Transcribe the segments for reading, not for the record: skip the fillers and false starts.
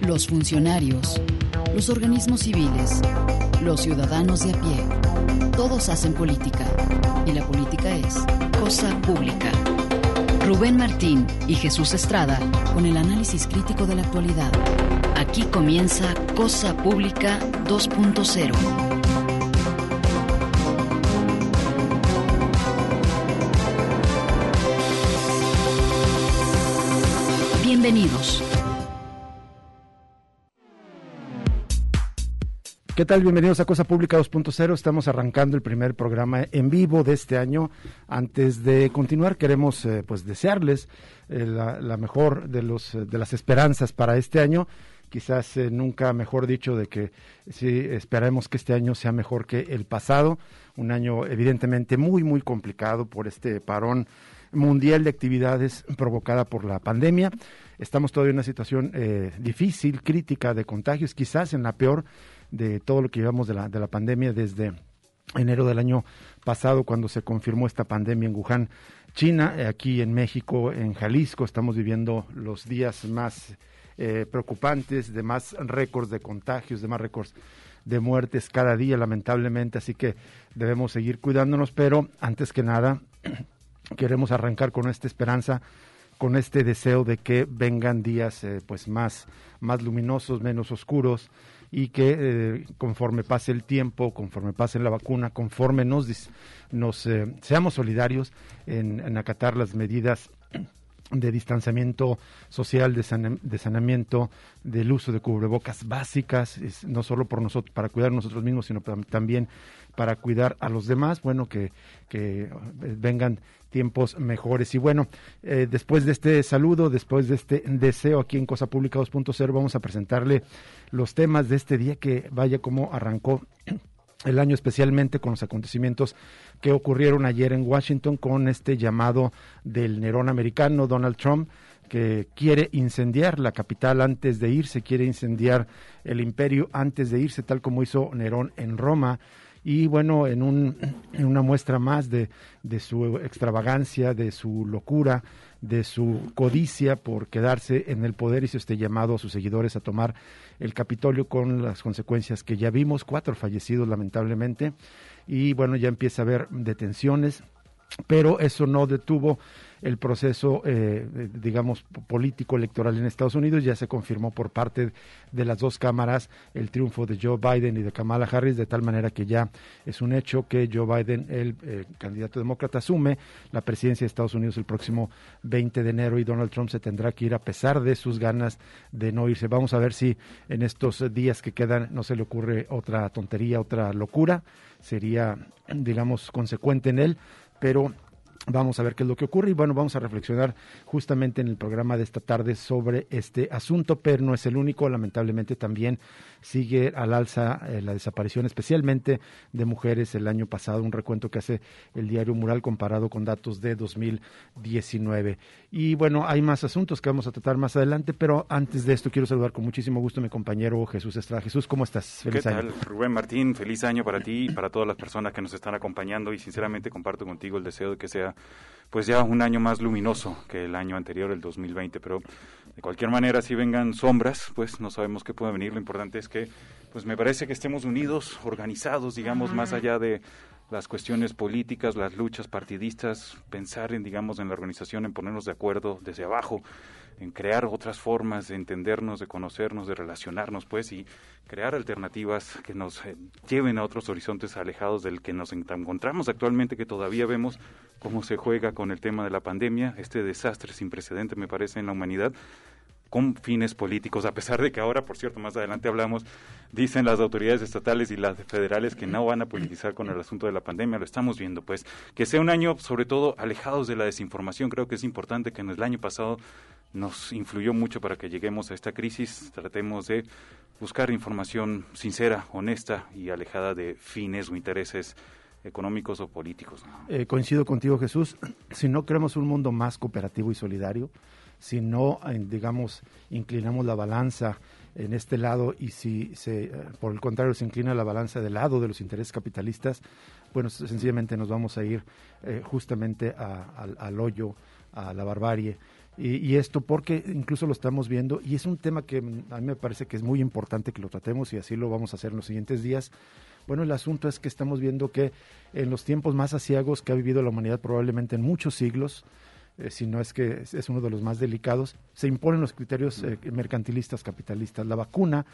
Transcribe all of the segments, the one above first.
Los funcionarios, los organismos civiles, los ciudadanos de a pie, todos hacen política y la política es cosa pública. Rubén Martín y Jesús Estrada con el análisis crítico de la actualidad. Aquí comienza Cosa Pública 2.0. Bienvenidos. ¿Qué tal? Bienvenidos a Cosa Pública 2.0. Estamos arrancando el primer programa en vivo de este año. Antes de continuar, queremos desearles la mejor de las esperanzas para este año. Quizás nunca mejor dicho de que sí esperemos que este año sea mejor que el pasado. Un año evidentemente muy, muy complicado por este parón mundial de actividades provocada por la pandemia. Estamos todavía en una situación difícil, crítica de contagios, quizás en la peor de todo lo que llevamos de la pandemia desde enero del año pasado, cuando se confirmó esta pandemia en Wuhan, China. Aquí en México, en Jalisco, estamos viviendo los días más preocupantes, de más récords de contagios, de más récords de muertes cada día, lamentablemente, así que debemos seguir cuidándonos, pero antes que nada queremos arrancar con esta esperanza, con este deseo de que vengan días más luminosos, menos oscuros, y que conforme pase el tiempo, conforme pase la vacuna, conforme seamos solidarios en acatar las medidas de distanciamiento social, de saneamiento, del uso de cubrebocas básicas, no solo por nosotros, para cuidar nosotros mismos, sino también para cuidar a los demás, que vengan tiempos mejores. Y bueno, después de este saludo, después de este deseo aquí en Cosa Pública 2.0, vamos a presentarle los temas de este día, que vaya como arrancó el año, especialmente con los acontecimientos que ocurrieron ayer en Washington, con este llamado del Nerón americano, Donald Trump, que quiere incendiar la capital antes de irse, quiere incendiar el imperio antes de irse, tal como hizo Nerón en Roma. Y bueno, en una muestra más de su extravagancia, de su locura, de su codicia por quedarse en el poder, hizo este llamado a sus seguidores a tomar el Capitolio, con las consecuencias que ya vimos, 4 fallecidos lamentablemente, y bueno, ya empieza a haber detenciones, pero eso no detuvo el proceso, político electoral en Estados Unidos. Ya se confirmó por parte de las dos cámaras el triunfo de Joe Biden y de Kamala Harris, de tal manera que ya es un hecho que Joe Biden, el candidato demócrata, asume la presidencia de Estados Unidos el próximo 20 de enero y Donald Trump se tendrá que ir a pesar de sus ganas de no irse. Vamos a ver si en estos días que quedan no se le ocurre otra tontería, otra locura. Sería, consecuente en él, pero vamos a ver qué es lo que ocurre y bueno, vamos a reflexionar justamente en el programa de esta tarde sobre este asunto, pero no es el único. Lamentablemente también sigue al alza la desaparición, especialmente de mujeres. El año pasado, un recuento que hace el diario Mural comparado con datos de 2019. Y bueno, hay más asuntos que vamos a tratar más adelante, pero antes de esto quiero saludar con muchísimo gusto a mi compañero Jesús Estrada. Jesús, ¿cómo estás? Feliz año. ¿Qué tal, Rubén Martín? Feliz año para ti y para todas las personas que nos están acompañando, y sinceramente comparto contigo el deseo de que sea pues ya un año más luminoso que el año anterior, el 2020, pero de cualquier manera, si vengan sombras, pues no sabemos qué puede venir. Lo importante es que, pues me parece que estemos unidos, organizados, más allá de las cuestiones políticas, las luchas partidistas, pensar en la organización, en ponernos de acuerdo desde abajo, en crear otras formas de entendernos, de conocernos, de relacionarnos, y crear alternativas que nos lleven a otros horizontes alejados del que nos encontramos actualmente, que todavía vemos cómo se juega con el tema de la pandemia, este desastre sin precedente, me parece, en la humanidad, con fines políticos, a pesar de que ahora, por cierto, más adelante hablamos, dicen las autoridades estatales y las federales que no van a politizar con el asunto de la pandemia. Lo estamos viendo, que sea un año, sobre todo, alejados de la desinformación. Creo que es importante, que en el año pasado nos influyó mucho para que lleguemos a esta crisis. Tratemos de buscar información sincera, honesta y alejada de fines o intereses económicos o políticos. Coincido contigo, Jesús. Si no queremos un mundo más cooperativo y solidario, si no, inclinamos la balanza en este lado, y si por el contrario se inclina la balanza del lado de los intereses capitalistas, bueno, sencillamente nos vamos a ir justamente al hoyo, a la barbarie, Y esto porque incluso lo estamos viendo, y es un tema que a mí me parece que es muy importante que lo tratemos, y así lo vamos a hacer en los siguientes días. Bueno, el asunto es que estamos viendo que en los tiempos más aciagos que ha vivido la humanidad probablemente en muchos siglos, si no es que es uno de los más delicados, se imponen los criterios mercantilistas, capitalistas. La vacuna,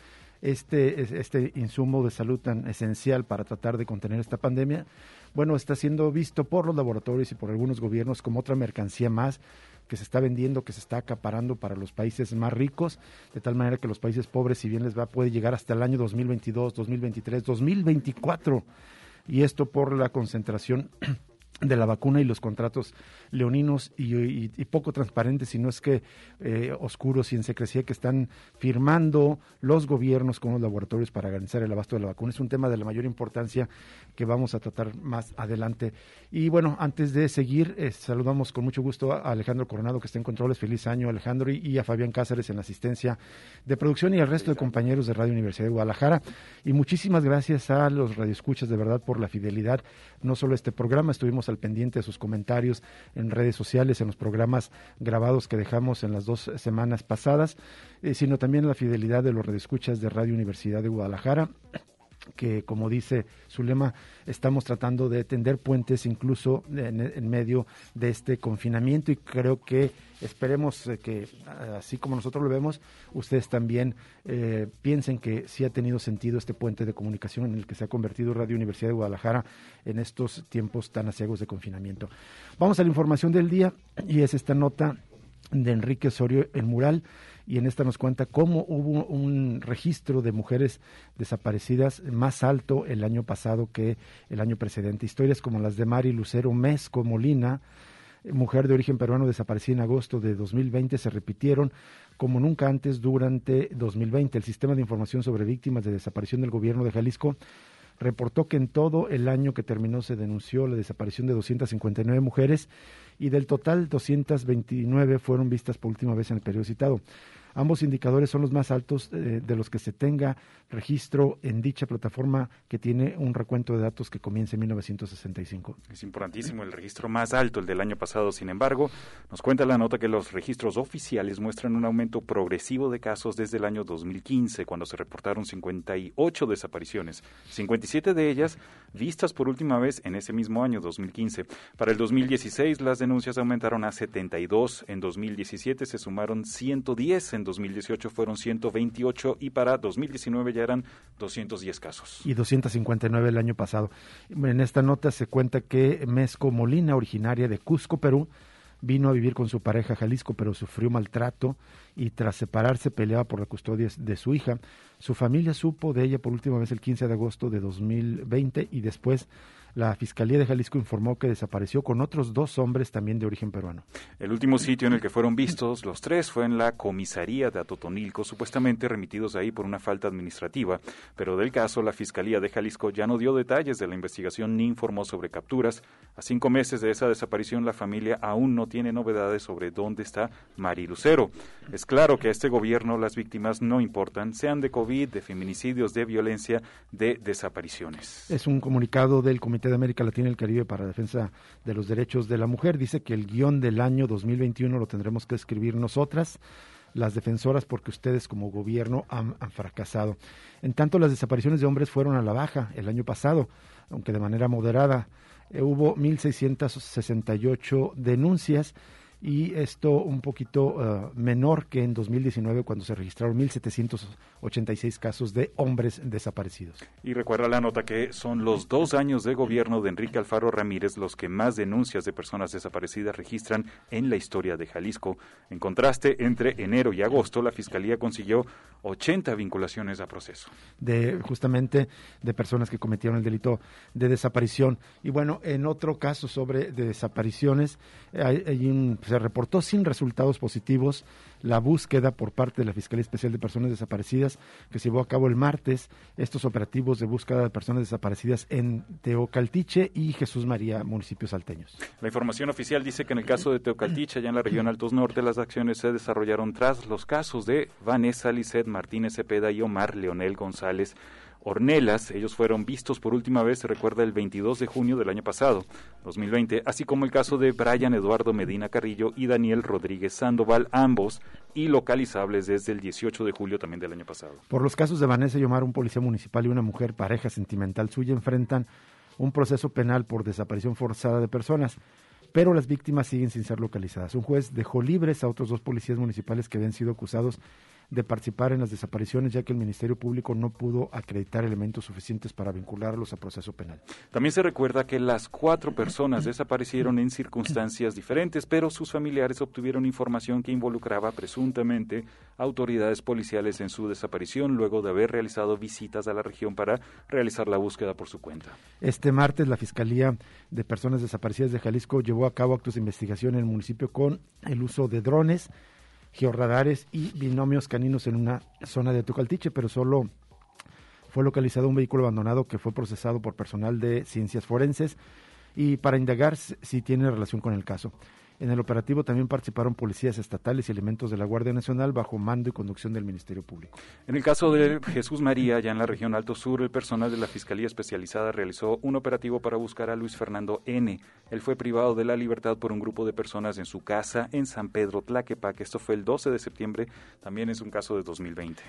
este insumo de salud tan esencial para tratar de contener esta pandemia, bueno, está siendo visto por los laboratorios y por algunos gobiernos como otra mercancía más que se está vendiendo, que se está acaparando para los países más ricos, de tal manera que los países pobres, si bien les va, puede llegar hasta el año 2022, 2023, 2024, y esto por la concentración de la vacuna y los contratos leoninos y poco transparentes, si no es que oscuros y en secrecía, que están firmando los gobiernos con los laboratorios para garantizar el abasto de la vacuna. Es un tema de la mayor importancia que vamos a tratar más adelante. Y bueno, antes de seguir, saludamos con mucho gusto a Alejandro Coronado, que está en controles. Feliz año, Alejandro, y a Fabián Cáceres en la asistencia de producción, y al resto de compañeros de Radio Universidad de Guadalajara. Y muchísimas gracias a los radioescuchas, de verdad, por la fidelidad. No solo este programa, estuvimos al pendiente de sus comentarios en redes sociales, en los programas grabados que dejamos en las 2 semanas pasadas, sino también la fidelidad de los radioescuchas de Radio Universidad de Guadalajara, que, como dice su lema, estamos tratando de tender puentes incluso en medio de este confinamiento, y creo que esperemos que, así como nosotros lo vemos, ustedes también piensen que sí ha tenido sentido este puente de comunicación en el que se ha convertido Radio Universidad de Guadalajara en estos tiempos tan aciagos de confinamiento. Vamos a la información del día, y es esta nota de Enrique Osorio, El Mural, y en esta nos cuenta cómo hubo un registro de mujeres desaparecidas más alto el año pasado que el año precedente. Historias como las de Mari Lucero Mezco Molina, mujer de origen peruano desaparecida en agosto de 2020, se repitieron como nunca antes durante 2020. El Sistema de Información sobre Víctimas de Desaparición del Gobierno de Jalisco reportó que en todo el año que terminó se denunció la desaparición de 259 mujeres, y del total 229 fueron vistas por última vez en el periodo citado. Ambos indicadores son los más altos de los que se tenga registro en dicha plataforma, que tiene un recuento de datos que comienza en 1965. Es importantísimo el registro más alto, el del año pasado. Sin embargo, nos cuenta la nota que los registros oficiales muestran un aumento progresivo de casos desde el año 2015, cuando se reportaron 58 desapariciones, 57 de ellas vistas por última vez en ese mismo año, 2015. Para el 2016 las denuncias aumentaron a 72, en 2017 se sumaron 110, en 2018 fueron 128, y para 2019 ya eran 210 casos. Y 259 el año pasado. En esta nota se cuenta que Mezco Molina, originaria de Cusco, Perú, vino a vivir con su pareja a Jalisco, pero sufrió maltrato, y tras separarse peleaba por la custodia de su hija. Su familia supo de ella por última vez el 15 de agosto de 2020, y después la Fiscalía de Jalisco informó que desapareció con otros 2 hombres también de origen peruano. El último sitio en el que fueron vistos los 3 fue en la comisaría de Atotonilco, supuestamente remitidos ahí por una falta administrativa, pero del caso la Fiscalía de Jalisco ya no dio detalles de la investigación ni informó sobre capturas. A 5 meses de esa desaparición, la familia aún no tiene novedades sobre dónde está Mari Lucero. Es claro que a este gobierno las víctimas no importan, sean de COVID, de feminicidios, de violencia, de desapariciones. Es un comunicado del Comité de América Latina y el Caribe para la Defensa de los Derechos de la Mujer. Dice que el guión del año 2021 lo tendremos que escribir nosotras, las defensoras, porque ustedes como gobierno han fracasado. En tanto, las desapariciones de hombres fueron a la baja el año pasado, aunque de manera moderada. Hubo 1,668 denuncias, y esto un poquito menor que en 2019, cuando se registraron 1,786 casos de hombres desaparecidos. Y recuerda la nota que son los 2 años de gobierno de Enrique Alfaro Ramírez los que más denuncias de personas desaparecidas registran en la historia de Jalisco. En contraste, entre enero y agosto, la Fiscalía consiguió 80 vinculaciones a proceso. Justamente de personas que cometieron el delito de desaparición. Y bueno, en otro caso sobre de desapariciones, se reportó sin resultados positivos la búsqueda por parte de la Fiscalía Especial de Personas Desaparecidas, que se llevó a cabo el martes, estos operativos de búsqueda de personas desaparecidas en Teocaltiche y Jesús María, municipios salteños. La información oficial dice que en el caso de Teocaltiche, allá en la región Altos Norte, las acciones se desarrollaron tras los casos de Vanessa Lisset Martínez Cepeda y Omar Leonel González Ornelas. Ellos fueron vistos por última vez, se recuerda, el 22 de junio del año pasado, 2020, así como el caso de Brian Eduardo Medina Carrillo y Daniel Rodríguez Sandoval, ambos ilocalizables desde el 18 de julio también del año pasado. Por los casos de Vanessa y Omar, un policía municipal y una mujer, pareja sentimental suya, enfrentan un proceso penal por desaparición forzada de personas, pero las víctimas siguen sin ser localizadas. Un juez dejó libres a otros 2 policías municipales que habían sido acusados de participar en las desapariciones, ya que el Ministerio Público no pudo acreditar elementos suficientes para vincularlos a proceso penal. También se recuerda que las 4 personas desaparecieron en circunstancias diferentes, pero sus familiares obtuvieron información que involucraba presuntamente autoridades policiales en su desaparición, luego de haber realizado visitas a la región para realizar la búsqueda por su cuenta. Este martes, la Fiscalía de Personas Desaparecidas de Jalisco llevó a cabo actos de investigación en el municipio con el uso de drones, georradares y binomios caninos en una zona de Tecaltiche, pero solo fue localizado un vehículo abandonado que fue procesado por personal de ciencias forenses y para indagar si tiene relación con el caso. En el operativo también participaron policías estatales y elementos de la Guardia Nacional bajo mando y conducción del Ministerio Público. En el caso de Jesús María, ya en la región Alto Sur, el personal de la Fiscalía Especializada realizó un operativo para buscar a Luis Fernando N. Él fue privado de la libertad por un grupo de personas en su casa en San Pedro Tlaquepaque. Esto fue el 12 de septiembre, también es un caso de 2020.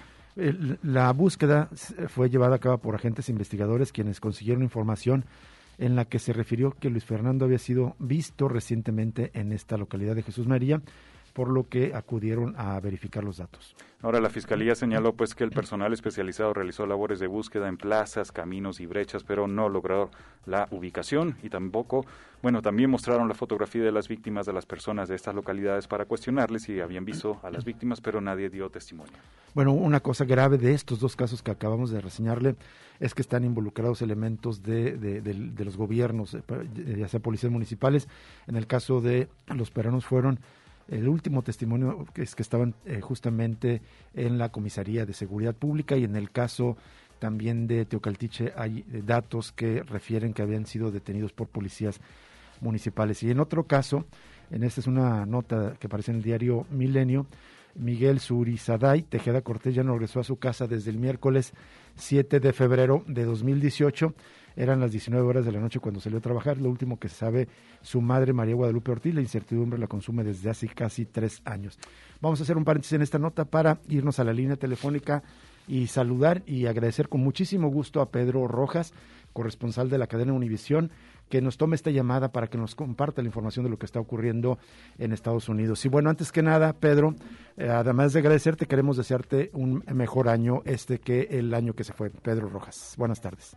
La búsqueda fue llevada a cabo por agentes investigadores quienes consiguieron información en la que se refirió que Luis Fernando había sido visto recientemente en esta localidad de Jesús María, por lo que acudieron a verificar los datos. Ahora, la Fiscalía señaló pues que el personal especializado realizó labores de búsqueda en plazas, caminos y brechas, pero no logró la ubicación y también mostraron la fotografía de las víctimas de las personas de estas localidades para cuestionarles si habían visto a las víctimas, pero nadie dio testimonio. Bueno, una cosa grave de estos 2 casos que acabamos de reseñarle es que están involucrados elementos de los gobiernos, ya sea policías municipales. En el caso de los peruanos fueron el último testimonio que estaban justamente en la Comisaría de Seguridad Pública, y en el caso también de Tecaltiche hay datos que refieren que habían sido detenidos por policías municipales. Y en otro caso, esta es una nota que aparece en el diario Milenio, Miguel Surizaday Tejeda Cortés ya no regresó a su casa desde el miércoles 7 de febrero de 2018. Eran las 19 horas de la noche cuando salió a trabajar. Lo último que se sabe, su madre, María Guadalupe Ortiz, la incertidumbre la consume desde hace casi 3 años. Vamos a hacer un paréntesis en esta nota para irnos a la línea telefónica y saludar y agradecer con muchísimo gusto a Pedro Rojas, corresponsal de la cadena Univisión, que nos tome esta llamada para que nos comparta la información de lo que está ocurriendo en Estados Unidos. Y bueno, antes que nada, Pedro, además de agradecerte, queremos desearte un mejor año que el año que se fue. Pedro Rojas, buenas tardes.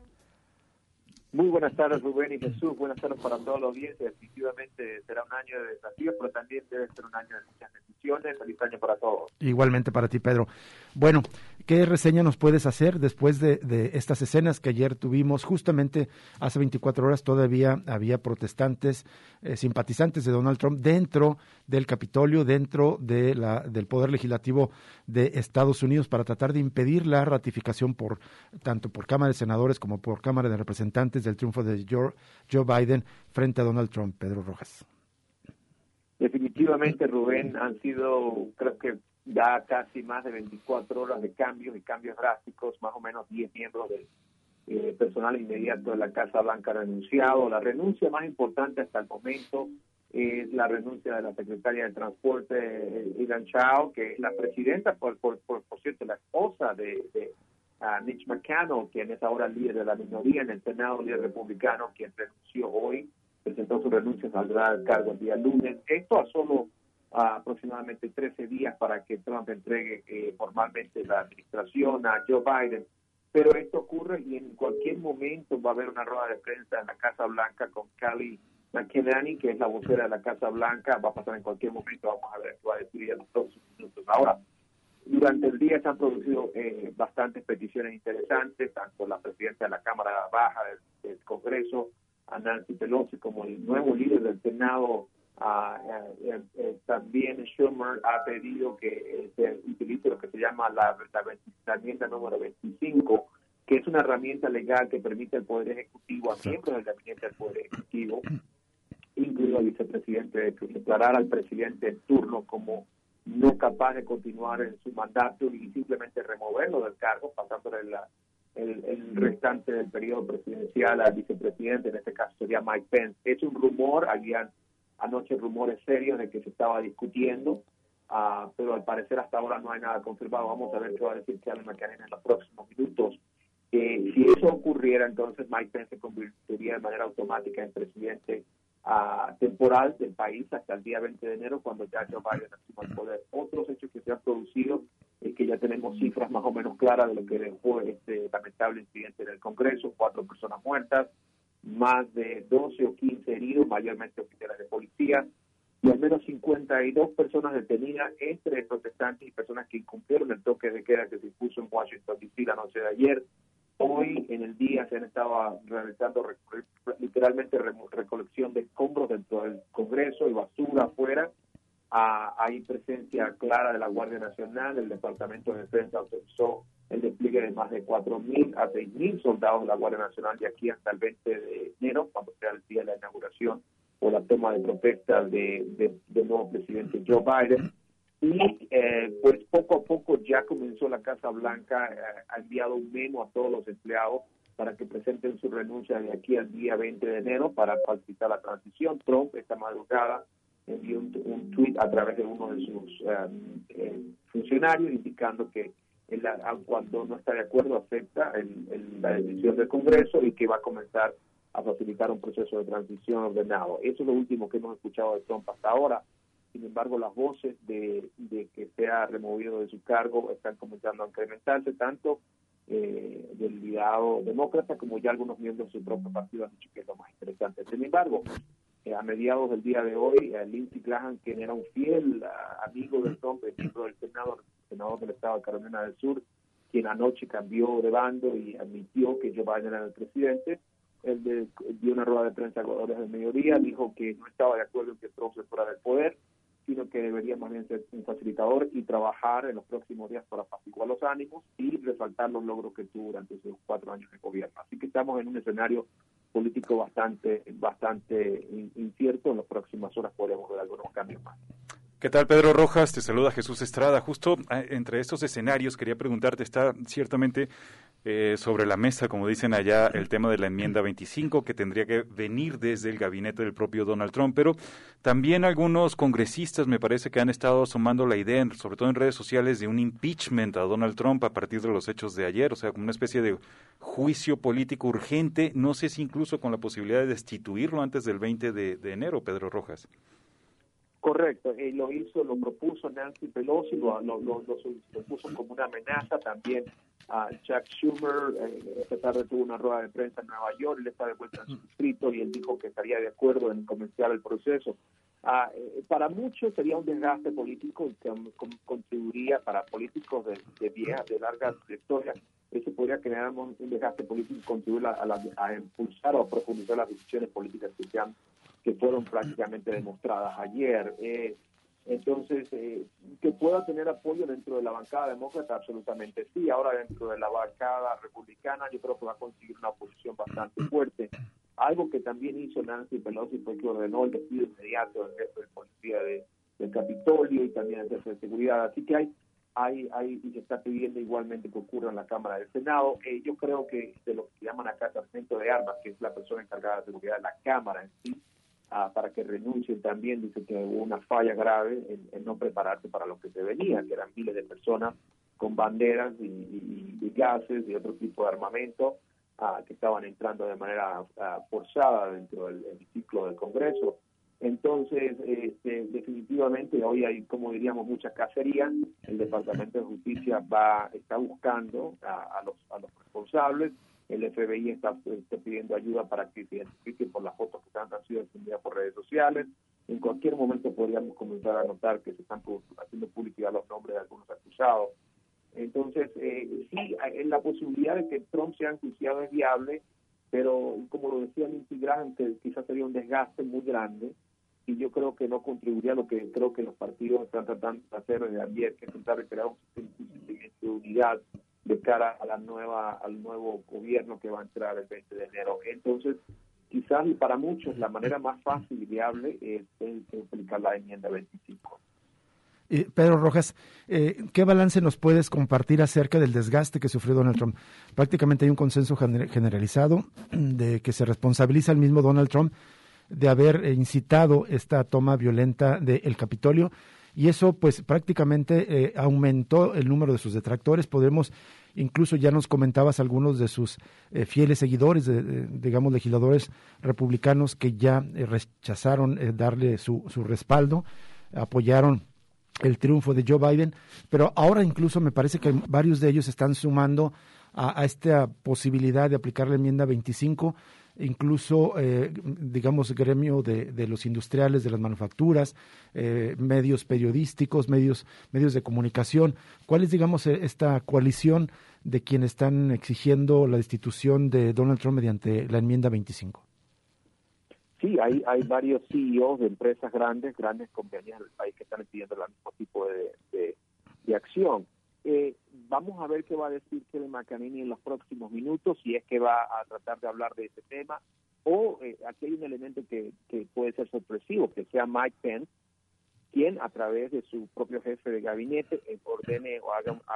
Muy buenas tardes, Rubén y Jesús. Buenas tardes para toda la audiencia. Definitivamente será un año de desafíos, pero también debe ser un año de muchas bendiciones. Feliz año para todos. Igualmente para ti, Pedro. Bueno, ¿qué reseña nos puedes hacer después de estas escenas que ayer tuvimos? Justamente hace 24 horas todavía había protestantes, simpatizantes de Donald Trump dentro del Capitolio, dentro del Poder Legislativo de Estados Unidos, para tratar de impedir la ratificación tanto por Cámara de Senadores como por Cámara de Representantes del triunfo de Joe Biden frente a Donald Trump. Pedro Rojas. Definitivamente, Rubén, han sido, creo que ya casi más de 24 horas de cambios y cambios drásticos. Más o menos 10 miembros del personal inmediato de la Casa Blanca han renunciado. La renuncia más importante hasta el momento es la renuncia de la secretaria de Transporte, Ilan Chao, que es la presidenta, por cierto, la esposa de Mitch McConnell, quien es ahora líder de la minoría en el Senado, líder republicano, quien renunció hoy, presentó su renuncia, saldrá al cargo el día lunes. Esto a solo aproximadamente 13 días para que Trump entregue formalmente la administración a Joe Biden. Pero esto ocurre y en cualquier momento va a haber una rueda de prensa en la Casa Blanca con Kayleigh McEnany, que es la vocera de la Casa Blanca. Va a pasar en cualquier momento, vamos a ver qué va a decir en los próximos minutos. Ahora, durante el día se han producido bastantes peticiones interesantes, tanto la presidenta de la Cámara Baja del Congreso, a Nancy Pelosi, como el nuevo líder del Senado, también Schumer ha pedido que se utilice lo que se llama la enmienda número 25, que es una herramienta legal que permite al Poder Ejecutivo, a miembros del gabinete del Poder Ejecutivo, incluido al vicepresidente, que declarar al presidente en turno como no capaz de continuar en su mandato y simplemente removerlo del cargo, pasándole el restante del periodo presidencial al vicepresidente, en este caso sería Mike Pence. Es un rumor, habían anoche rumores serios de que se estaba discutiendo, pero al parecer hasta ahora no hay nada confirmado. Vamos a ver qué va a decir Kevin McCarthy en los próximos minutos. Si eso ocurriera, entonces Mike Pence se convertiría de manera automática en presidente temporal del país hasta el día 20 de enero, cuando ya Joe Biden asuma el poder. Otros hechos que se han producido es que ya tenemos cifras más o menos claras de lo que dejó este lamentable incidente en el Congreso: 4 personas muertas, más de 12 o 15 heridos, mayormente oficiales de policía, y al menos 52 personas detenidas, entre protestantes y personas que incumplieron el toque de queda que se impuso en Washington, D.C. la noche de ayer. Hoy en el día se han estado realizando literalmente recolección de escombros dentro del Congreso y basura afuera. Hay presencia clara de la Guardia Nacional. El Departamento de Defensa autorizó el despliegue de más de 4.000 a 6.000 soldados de la Guardia Nacional de aquí hasta el 20 de enero, cuando sea el día de la inauguración o la toma de protesta del nuevo presidente Joe Biden. Y pues poco a poco ya comenzó la Casa Blanca, ha enviado un memo a todos los empleados para que presenten su renuncia de aquí al día 20 de enero para facilitar la transición. Trump esta madrugada envió un tuit a través de uno de sus funcionarios indicando que él, cuando no está de acuerdo, acepta la decisión del Congreso y que va a comenzar a facilitar un proceso de transición ordenado. Eso es lo último que hemos escuchado de Trump hasta ahora. Sin embargo, las voces de que sea removido de su cargo están comenzando a incrementarse, tanto del liderado demócrata como ya algunos miembros de su propio partido han dicho que es lo más interesante. Sin embargo, a mediados del día de hoy, Lindsey Graham, quien era un fiel amigo de Trump, miembro del senador del estado de Carolina del Sur, quien anoche cambió de bando y admitió que Joe Biden era el presidente, él dio una rueda de prensa a horas del mediodía, dijo que no estaba de acuerdo en que Trump se fuera del poder, sino que debería más bien ser un facilitador y trabajar en los próximos días para apaciguar los ánimos y resaltar los logros que tuvo durante sus 4 años de gobierno. Así que estamos en un escenario político bastante incierto. En las próximas horas podremos ver algunos cambios más. ¿Qué tal, Pedro Rojas? Te saluda Jesús Estrada. Justo entre estos escenarios quería preguntarte, está ciertamente sobre la mesa, como dicen allá, el tema de la enmienda 25, que tendría que venir desde el gabinete del propio Donald Trump, pero también algunos congresistas me parece que han estado asomando la idea, sobre todo en redes sociales, de un impeachment a Donald Trump a partir de los hechos de ayer, o sea, como una especie de juicio político urgente, no sé si incluso con la posibilidad de destituirlo antes del 20 de enero, Pedro Rojas. Correcto, lo propuso Nancy Pelosi, lo puso como una amenaza también a Chuck Schumer. Esta tarde tuvo una rueda de prensa en Nueva York, él está de vuelta en su distrito y él dijo que estaría de acuerdo en comenzar el proceso. Para muchos sería un desgaste político y que contribuiría, para políticos de larga trayectoria, eso podría crear un desgaste político y contribuir a impulsar o a profundizar las decisiones políticas que fueron prácticamente demostradas ayer. Entonces, que pueda tener apoyo dentro de la bancada demócrata, absolutamente sí. Ahora dentro de la bancada republicana yo creo que va a conseguir una posición bastante fuerte. Algo que también hizo Nancy Pelosi fue que ordenó el despido inmediato del jefe de policía del Capitolio y también el jefe de seguridad. Así que y se está pidiendo igualmente que ocurra en la Cámara del Senado. Yo creo que de lo que se llaman acá sargento de armas, que es la persona encargada de seguridad de la Cámara en sí, para que renuncien también, dice que hubo una falla grave en no prepararse para lo que se venía, que eran miles de personas con banderas y gases y otro tipo de armamento que estaban entrando de manera forzada dentro del ciclo del Congreso. Entonces, definitivamente hoy hay, como diríamos, mucha cacería. El Departamento de Justicia está buscando a los responsables. El FBI está pidiendo ayuda para que se identifiquen por las fotos que han sido difundidas por redes sociales. En cualquier momento podríamos comenzar a notar que se están haciendo publicidad los nombres de algunos acusados. Entonces, sí, la posibilidad de que Trump sea enjuiciado es viable, pero como lo decía Lindsey Graham, que quizás sería un desgaste muy grande, y yo creo que no contribuiría a lo que creo que los partidos están tratando de hacer desde ayer, que es tratar de crear un sentimiento de unidad de cara a al nuevo gobierno que va a entrar el 20 de enero. Entonces, quizás y para muchos la manera más fácil y viable es aplicar la enmienda 25. Pedro Rojas, ¿qué balance nos puedes compartir acerca del desgaste que sufrió Donald Trump? Prácticamente hay un consenso generalizado de que se responsabiliza al mismo Donald Trump de haber incitado esta toma violenta del Capitolio, y eso pues prácticamente aumentó el número de sus detractores. Incluso ya nos comentabas algunos de sus fieles seguidores, digamos legisladores republicanos que ya rechazaron darle su respaldo, apoyaron el triunfo de Joe Biden, pero ahora incluso me parece que varios de ellos están sumando a esta posibilidad de aplicar la enmienda 25, incluso, digamos, gremio de los industriales, de las manufacturas, medios periodísticos, medios de comunicación. ¿Cuál es, digamos, esta coalición de quienes están exigiendo la destitución de Donald Trump mediante la enmienda 25? Sí, hay varios CEOs de empresas grandes compañías del país que están pidiendo el mismo tipo de acción. Vamos a ver qué va a decir Kevin McEnany en los próximos minutos, si es que va a tratar de hablar de ese tema, o aquí hay un elemento que puede ser sorpresivo, que sea Mike Pence, quien a través de su propio jefe de gabinete ordene o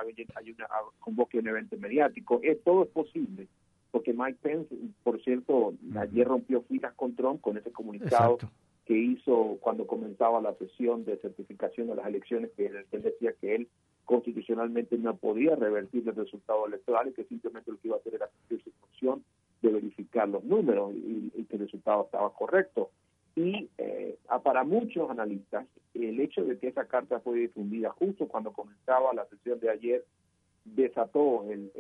convoque un evento mediático. Todo es posible, porque Mike Pence, por cierto, ayer rompió filas con Trump con ese comunicado. Exacto. Que hizo cuando comenzaba la sesión de certificación de las elecciones, que él decía que él constitucionalmente no podía revertir el resultado electoral y que simplemente lo que iba a hacer era cumplir su función de verificar los números y que el resultado estaba correcto. Y para muchos analistas, el hecho de que esa carta fue difundida justo cuando comenzaba la sesión de ayer desató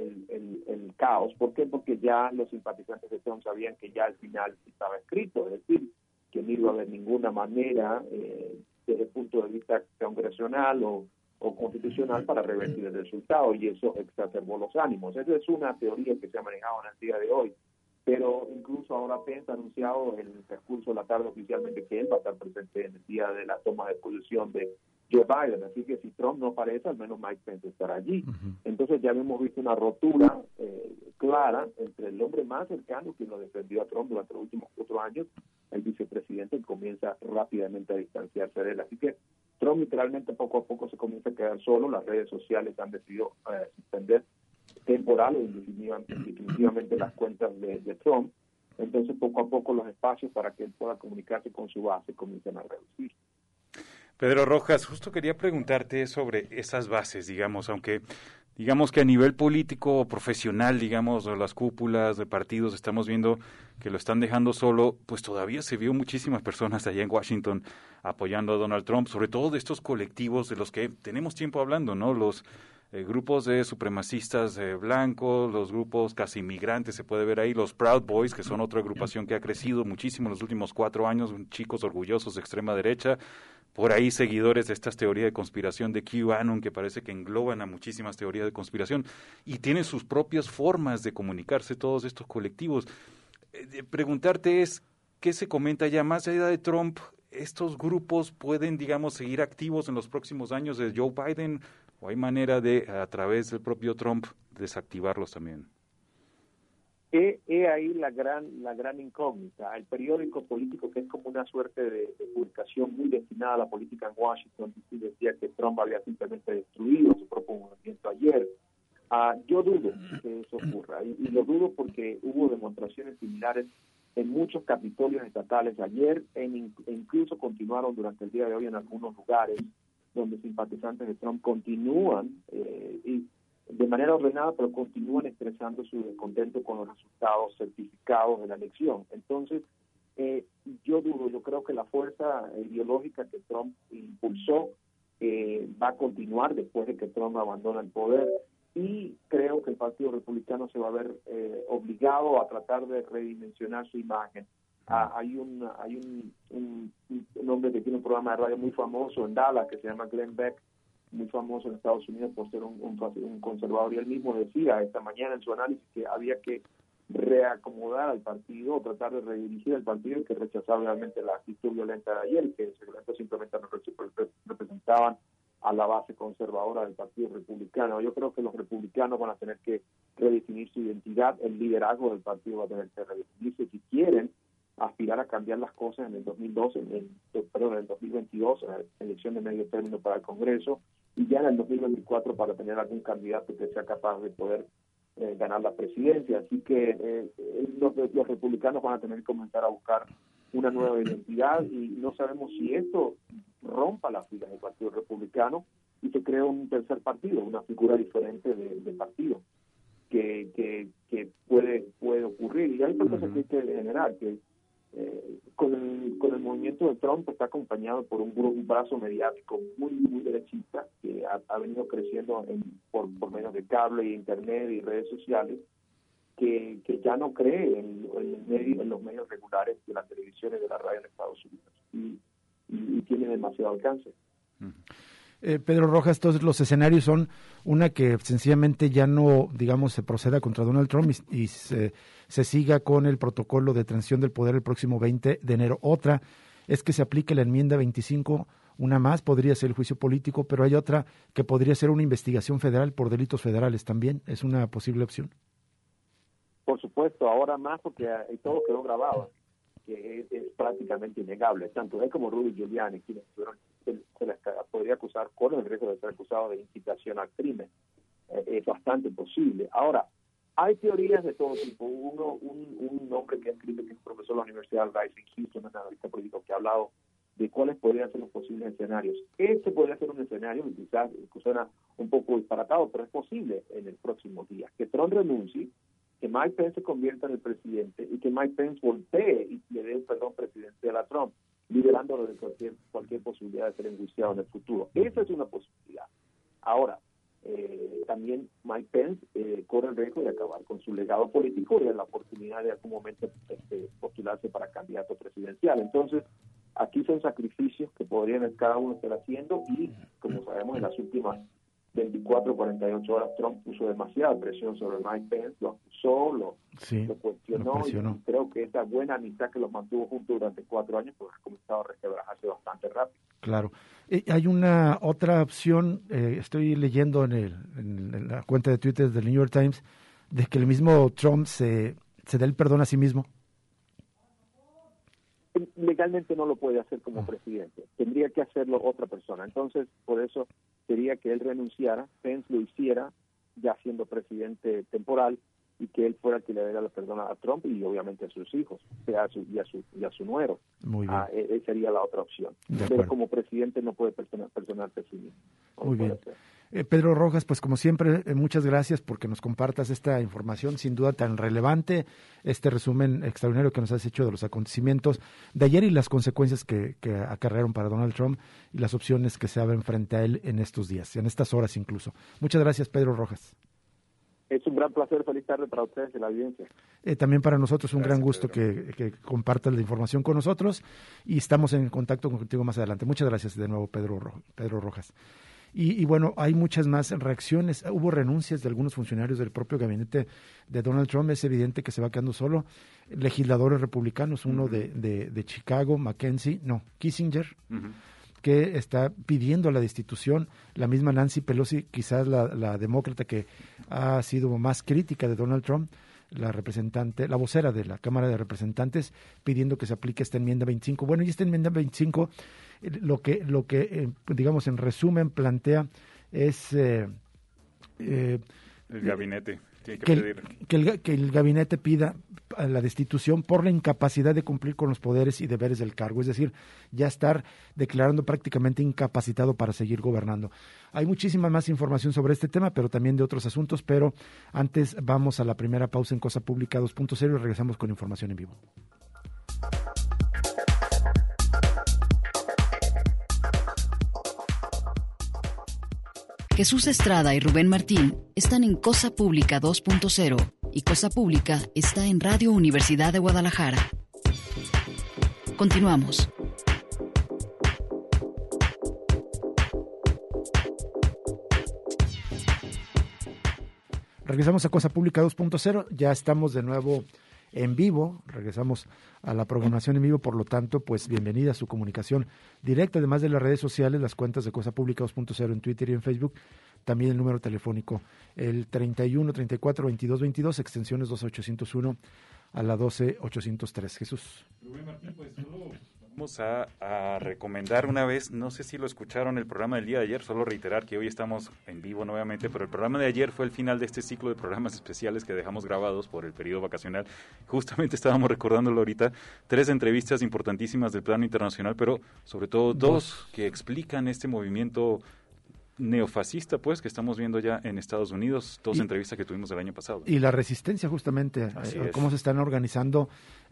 el caos. ¿Por qué? Porque ya los simpatizantes de Trump sabían que ya al final estaba escrito, es decir, que no iba a haber ninguna manera desde el punto de vista congresional o constitucional para revertir el resultado, y eso exacerbó los ánimos. Esa es una teoría que se ha manejado en el día de hoy, pero incluso ahora Pence ha anunciado en el transcurso de la tarde oficialmente que él va a estar presente en el día de la toma de posición de Joe Biden, así que si Trump no aparece, al menos Mike Pence estará allí. Entonces ya hemos visto una rotura clara entre el hombre más cercano que lo defendió a Trump durante los últimos 4 años, el vicepresidente, comienza rápidamente a distanciarse de él. Así que Trump literalmente poco a poco se comienza a quedar solo. Las redes sociales han decidido suspender temporal o definitivamente las cuentas de Trump. Entonces poco a poco los espacios para que él pueda comunicarse con su base comienzan a reducir. Pedro Rojas, justo quería preguntarte sobre esas bases, aunque digamos que a nivel político o profesional, las cúpulas de partidos estamos viendo que lo están dejando solo, pues todavía se vio muchísimas personas allá en Washington apoyando a Donald Trump, sobre todo de estos colectivos de los que tenemos tiempo hablando, ¿no? Los grupos de supremacistas blancos, los grupos casi inmigrantes, se puede ver ahí, los Proud Boys, que son otra agrupación que ha crecido muchísimo en los últimos 4 años, chicos orgullosos de extrema derecha. Por ahí seguidores de estas teorías de conspiración de QAnon, que parece que engloban a muchísimas teorías de conspiración y tienen sus propias formas de comunicarse todos estos colectivos. Preguntarte ¿qué se comenta ya más allá de Trump? ¿Estos grupos pueden, seguir activos en los próximos años de Joe Biden o hay manera de, a través del propio Trump, desactivarlos también? Ahí la gran incógnita. El periódico político, que es como una suerte de publicación muy destinada a la política en Washington, decía que Trump había simplemente destruido su propio movimiento ayer. Yo dudo que eso ocurra, y lo dudo porque hubo demostraciones similares en muchos capitolios estatales ayer, e incluso continuaron durante el día de hoy en algunos lugares donde simpatizantes de Trump continúan y de manera ordenada, pero continúan expresando su descontento con los resultados certificados de la elección. Entonces, yo creo que la fuerza ideológica que Trump impulsó va a continuar después de que Trump abandona el poder, y creo que el Partido Republicano se va a ver obligado a tratar de redimensionar su imagen. Hay un hombre que tiene un programa de radio muy famoso en Dallas que se llama Glenn Beck, muy famoso en Estados Unidos por ser un conservador, y él mismo decía esta mañana en su análisis que había que reacomodar al partido o tratar de redirigir al partido, y que rechazaba realmente la actitud violenta de ayer, que simplemente no representaban a la base conservadora del Partido Republicano. Yo creo que los republicanos van a tener que redefinir su identidad, el liderazgo del partido va a tener que redefinirse si quieren aspirar a cambiar las cosas en el 2012, en el 2022, en la elección de medio término para el Congreso, y ya en el 2024 para tener algún candidato que sea capaz de poder ganar la presidencia. Así que los republicanos van a tener que comenzar a buscar una nueva identidad, y no sabemos si esto rompa las filas del Partido Republicano y se crea un tercer partido, una figura diferente de partido que puede ocurrir. Y hay cosas que hay que generar, que con el movimiento de Trump está acompañado por un brazo mediático muy derechista que ha venido creciendo por medio de cable y internet y redes sociales, que ya no cree en los medios regulares de la televisión y de la radio en Estados Unidos, y tiene demasiado alcance. Pedro Rojas, todos los escenarios son una que sencillamente ya no, digamos, se proceda contra Donald Trump y se siga con el protocolo de transición del poder el próximo 20 de enero. Otra es que se aplique la enmienda 25, una más podría ser el juicio político, pero hay otra que podría ser una investigación federal por delitos federales también. ¿Es una posible opción? Por supuesto, ahora más porque todo quedó grabado, que es prácticamente innegable. Tanto él como Rudy Giuliani, quienes se les podría acusar con el riesgo de ser acusado de incitación al crimen. Es bastante posible. Ahora, hay teorías de todo tipo. Un hombre que ha escrito, que es profesor de la Universidad de Rice en Houston, un analista político, que ha hablado de cuáles podrían ser los posibles escenarios. Este podría ser un escenario que quizás suena un poco disparatado, pero es posible en el próximo día. Que Trump renuncie, que Mike Pence se convierta en el presidente y que Mike Pence voltee y le dé un perdón presidencial a Trump, liberándolo de cualquier posibilidad de ser enjuiciado en el futuro. Esa es una posibilidad. Ahora, también Mike Pence corre el riesgo de acabar con su legado político y de la oportunidad de algún momento postularse para candidato presidencial. Entonces, aquí son sacrificios que podrían cada uno estar haciendo, y como sabemos, en las últimas 24, 48 horas Trump puso demasiada presión sobre Mike Pence, lo acusó, lo cuestionó, y creo que esa buena amistad que los mantuvo juntos durante 4 años pues ha comenzado a resquebrajarse bastante rápido. Claro. Hay una otra opción, estoy leyendo en la cuenta de Twitter del New York Times, de que el mismo Trump se dé el perdón a sí mismo. Legalmente no lo puede hacer como presidente, tendría que hacerlo otra persona. Entonces, por eso sería que él renunciara, Pence lo hiciera ya siendo presidente temporal, y que él fuera el que le diera la perdón a Trump y obviamente a sus hijos, y a su nuero. Muy bien. Esa sería la otra opción. Pero como presidente no puede personarse a sí mismo. Muy bien. Pedro Rojas, pues como siempre, muchas gracias porque nos compartas esta información sin duda tan relevante, este resumen extraordinario que nos has hecho de los acontecimientos de ayer y las consecuencias que acarrearon para Donald Trump y las opciones que se abren frente a él en estos días, en estas horas incluso. Muchas gracias, Pedro Rojas. Es un gran placer, feliz tarde para ustedes y la audiencia. También para nosotros un gran gusto que compartas la información con nosotros, y estamos en contacto contigo más adelante. Muchas gracias de nuevo, Pedro Rojas. Y bueno, hay muchas más reacciones. Hubo renuncias de algunos funcionarios del propio gabinete de Donald Trump. Es evidente que se va quedando solo. Legisladores republicanos, uno de Chicago, Kissinger, que está pidiendo la destitución. La misma Nancy Pelosi, quizás la demócrata que ha sido más crítica de Donald Trump, la vocera de la Cámara de Representantes, pidiendo que se aplique esta enmienda 25. Bueno, y esta enmienda 25, lo que digamos en resumen plantea es el gabinete tiene que pedir que el gabinete pida la destitución por la incapacidad de cumplir con los poderes y deberes del cargo, es decir, ya estar declarando prácticamente incapacitado para seguir gobernando. Hay muchísima más información sobre este tema, pero también de otros asuntos, pero antes vamos a la primera pausa en Cosa Pública 2.0 y regresamos con información en vivo. Jesús Estrada y Rubén Martín están en Cosa Pública 2.0 y Cosa Pública está en Radio Universidad de Guadalajara. Continuamos. Regresamos a Cosa Pública 2.0, ya estamos de nuevo en vivo, regresamos a la programación en vivo, por lo tanto, pues bienvenida a su comunicación directa, además de las redes sociales, las cuentas de Cosa Pública 2.0 en Twitter y en Facebook, también el número telefónico, el 31 34 22 22, extensiones 2801 a la 12803. Jesús. Rubén Martín, pues solo vamos a recomendar una vez, no sé si lo escucharon el programa del día de ayer, solo reiterar que hoy estamos en vivo nuevamente, pero el programa de ayer fue el final de este ciclo de programas especiales que dejamos grabados por el periodo vacacional. Justamente estábamos recordándolo ahorita, 3 entrevistas importantísimas del plano internacional, pero sobre todo 2 que explican este movimiento neofascista, pues, que estamos viendo ya en Estados Unidos, 2 entrevistas que tuvimos el año pasado. Y la resistencia, justamente, cómo se están organizando,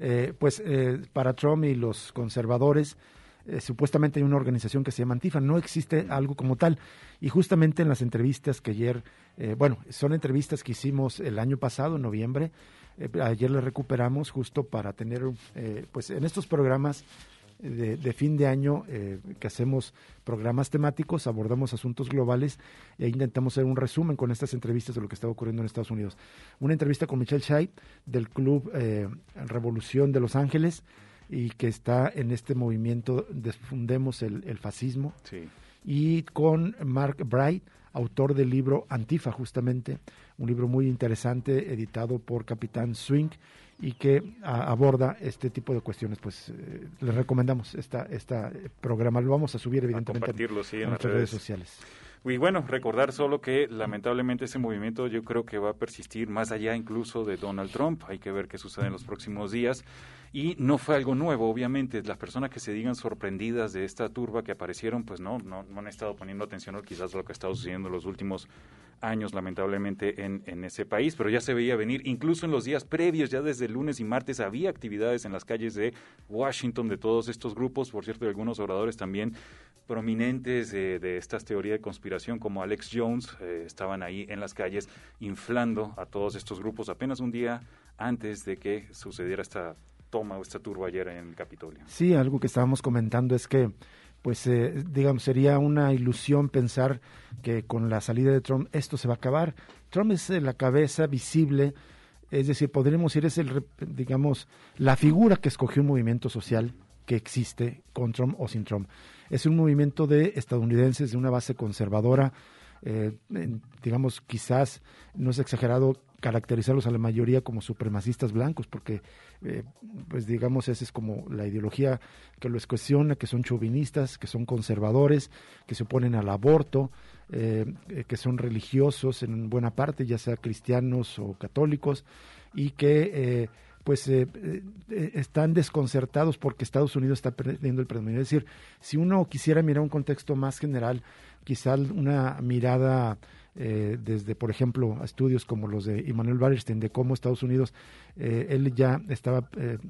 para Trump y los conservadores. Supuestamente hay una organización que se llama Antifa, no existe algo como tal, y justamente en las entrevistas que ayer, son entrevistas que hicimos el año pasado, en noviembre, ayer las recuperamos justo para tener, en estos programas de fin de año, que hacemos programas temáticos, abordamos asuntos globales e intentamos hacer un resumen con estas entrevistas de lo que está ocurriendo en Estados Unidos. Una entrevista con Michelle Shea del Club Revolución de Los Ángeles, y que está en este movimiento Defundemos el Fascismo, sí. Y con Mark Bright, autor del libro Antifa, justamente, un libro muy interesante editado por Capitán Swing, y que aborda este tipo de cuestiones. Pues les recomendamos esta programa, lo vamos a subir evidentemente en nuestras redes sociales. Y bueno, recordar solo que lamentablemente ese movimiento yo creo que va a persistir más allá incluso de Donald Trump. Hay que ver qué sucede en los próximos días. Y no fue algo nuevo, obviamente. Las personas que se digan sorprendidas de esta turba que aparecieron, pues no han estado poniendo atención a quizás lo que ha estado sucediendo en los últimos años, lamentablemente, en ese país. Pero ya se veía venir, incluso en los días previos, ya desde el lunes y martes, había actividades en las calles de Washington de todos estos grupos. Por cierto, de algunos oradores también prominentes de estas teorías de conspiración, como Alex Jones, estaban ahí en las calles inflando a todos estos grupos apenas un día antes de que sucediera esta toma o esta turba ayer en el Capitolio. Sí, algo que estábamos comentando es que, sería una ilusión pensar que con la salida de Trump esto se va a acabar. Trump es la cabeza visible, es decir, podríamos decir, la figura que escogió un movimiento social que existe con Trump o sin Trump. Es un movimiento de estadounidenses de una base conservadora, quizás no es exagerado caracterizarlos a la mayoría como supremacistas blancos, porque esa es como la ideología que los cuestiona, que son chauvinistas, que son conservadores, que se oponen al aborto, que son religiosos en buena parte, ya sea cristianos o católicos, y que están desconcertados porque Estados Unidos está perdiendo el predominio. Es decir, si uno quisiera mirar un contexto más general, quizá una mirada desde, por ejemplo, estudios como los de Immanuel Wallerstein, de cómo Estados Unidos, él ya estaba,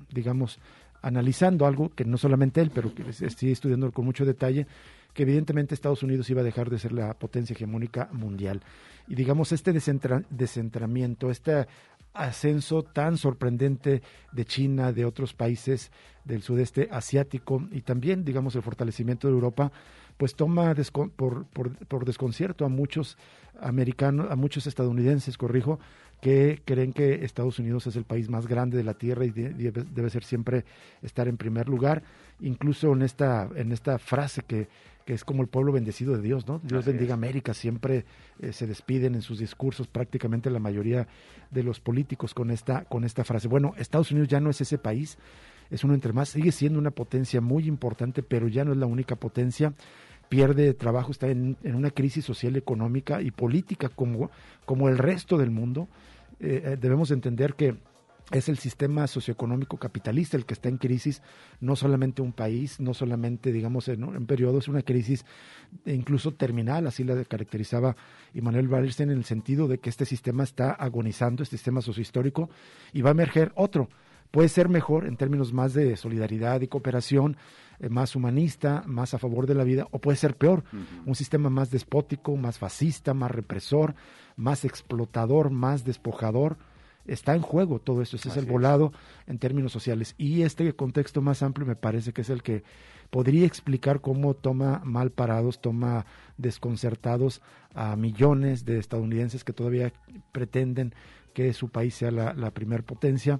analizando algo que no solamente él, pero que sigue estudiando con mucho detalle, que evidentemente Estados Unidos iba a dejar de ser la potencia hegemónica mundial. Y este descentramiento, este ascenso tan sorprendente de China, de otros países del sudeste asiático, y también, el fortalecimiento de Europa, pues toma por desconcierto a muchos americanos, a muchos estadounidenses, que creen que Estados Unidos es el país más grande de la Tierra y debe ser siempre estar en primer lugar, incluso en esta frase que es como el pueblo bendecido de Dios, ¿no? Dios bendiga América, siempre se despiden en sus discursos prácticamente la mayoría de los políticos con esta frase. Bueno, Estados Unidos ya no es ese país, es uno entre más, sigue siendo una potencia muy importante, pero ya no es la única potencia, pierde trabajo, está en una crisis social, económica y política como el resto del mundo. Debemos entender que es el sistema socioeconómico capitalista el que está en crisis, no solamente un país, no solamente, en periodo, es una crisis incluso terminal, así la caracterizaba Immanuel Wallerstein, en el sentido de que este sistema está agonizando, este sistema sociohistórico, y va a emerger otro. Puede ser mejor en términos más de solidaridad y cooperación, más humanista, más a favor de la vida, o puede ser peor, un sistema más despótico, más fascista, más represor, más explotador, más despojador. Está en juego todo esto, ese es el volado en términos sociales. Y este contexto más amplio me parece que es el que podría explicar cómo toma mal parados, toma desconcertados a millones de estadounidenses que todavía pretenden que su país sea la primer potencia.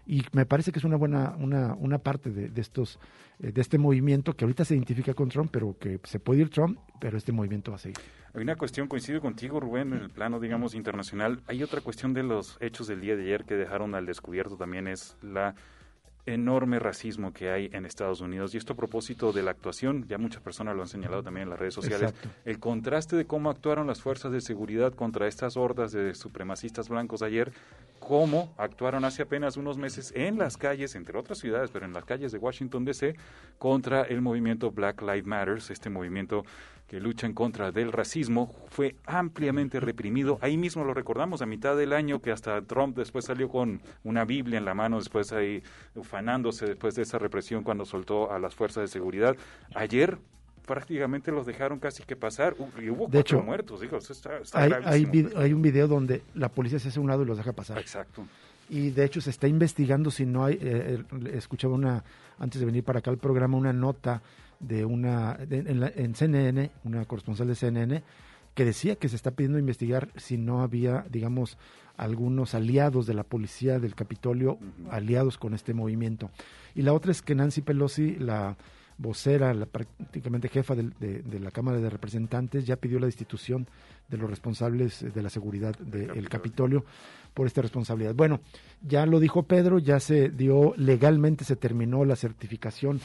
y me parece que es una buena una parte de este movimiento que ahorita se identifica con Trump, pero que se puede ir Trump, pero este movimiento va a seguir. Hay una cuestión, coincido contigo, Rubén, en el plano, digamos, internacional. Hay otra cuestión de los hechos del día de ayer que dejaron al descubierto también, es la enorme racismo que hay en Estados Unidos, y esto a propósito de la actuación, ya muchas personas lo han señalado también en las redes sociales. Exacto. El contraste de cómo actuaron las fuerzas de seguridad contra estas hordas de supremacistas blancos ayer, cómo actuaron hace apenas unos meses en las calles, entre otras ciudades, pero en las calles de Washington D.C., contra el movimiento Black Lives Matter, este movimiento que lucha en contra del racismo, fue ampliamente reprimido. Ahí mismo lo recordamos a mitad del año, que hasta Trump después salió con una Biblia en la mano, después ahí ufanándose después de esa represión cuando soltó a las fuerzas de seguridad. Ayer prácticamente los dejaron casi que pasar, y hubo 4 muertos. Digo, eso está hay un video donde la policía se hace a un lado y los deja pasar. Exacto. Y de hecho se está investigando si no hay, escuchaba antes de venir para acá al programa, una nota de en CNN, una corresponsal de CNN, que decía que se está pidiendo investigar si no había, digamos, algunos aliados de la policía del Capitolio, aliados con este movimiento. Y la otra es que Nancy Pelosi, la vocera, prácticamente jefa de la Cámara de Representantes, ya pidió la destitución de los responsables de la seguridad del Capitolio por esta responsabilidad. Bueno, ya lo dijo Pedro, ya se dio, legalmente se terminó la certificación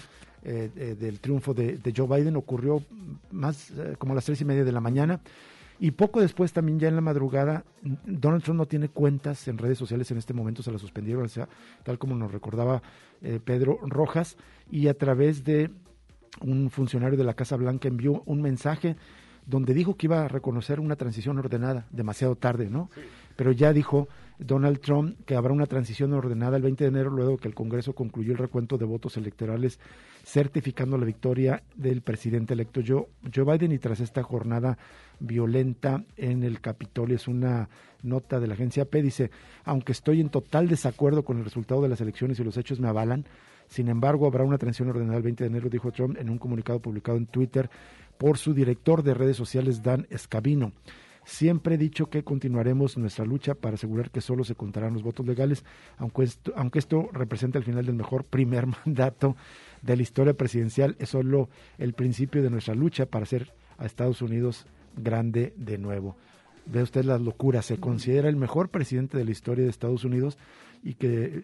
del triunfo de Joe Biden. Ocurrió más como a las 3:30 de la mañana, y poco después, también ya en la madrugada, Donald Trump no tiene cuentas en redes sociales en este momento, se la suspendieron, o sea, tal como nos recordaba Pedro Rojas, y a través de un funcionario de la Casa Blanca envió un mensaje donde dijo que iba a reconocer una transición ordenada, demasiado tarde, ¿no? Sí. Pero ya dijo Donald Trump que habrá una transición ordenada el 20 de enero, luego que el Congreso concluyó el recuento de votos electorales, certificando la victoria del presidente electo Joe Biden, y tras esta jornada violenta en el Capitolio. Es una nota de la agencia AP, dice: aunque estoy en total desacuerdo con el resultado de las elecciones y los hechos me avalan, sin embargo habrá una transición ordenada el 20 de enero, dijo Trump en un comunicado publicado en Twitter por su director de redes sociales, Dan Scavino. Siempre he dicho que continuaremos nuestra lucha para asegurar que solo se contarán los votos legales, aunque esto representa el final del mejor primer mandato de la historia presidencial. Es solo el principio de nuestra lucha para hacer a Estados Unidos grande de nuevo. Ve usted las locuras. Se considera el mejor presidente de la historia de Estados Unidos, y que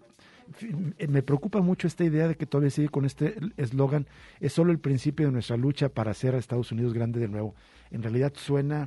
me preocupa mucho esta idea de que todavía sigue con este eslogan: es solo el principio de nuestra lucha para hacer a Estados Unidos grande de nuevo. En realidad suena